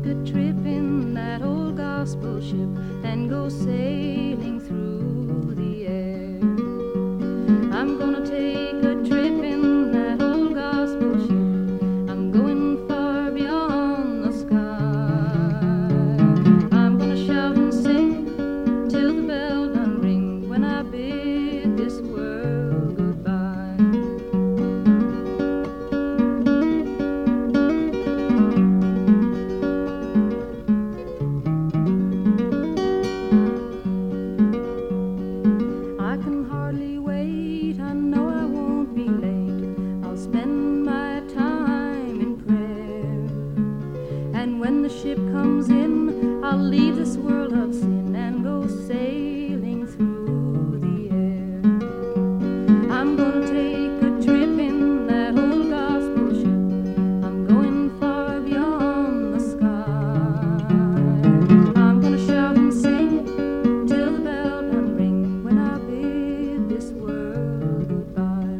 a trip in that old gospel ship and go sailing through the air. I'm gonna take a trip in that old gospel ship. I'm going far beyond the sky. I'm gonna shout and sing till the bell done ring when I bid this world goodbye. I can hardly wait, I know I won't be late. I'll spend my time in prayer. And when the ship comes in, I'll leave this world of sin and go sailing through the air. I'm gonna take a trip in that old gospel ship. I'm going far beyond the sky. I'm gonna shout and sing till the bell done ring when I bid this world goodbye.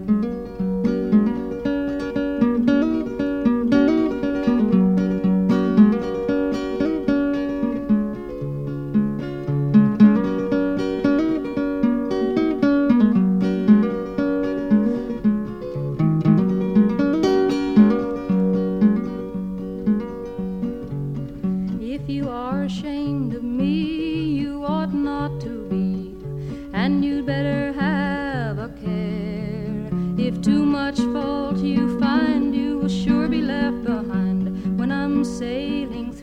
If you are ashamed of me, you ought not to be, and you'd better have a care. If too much fault you find, you will sure be left behind when I'm sailing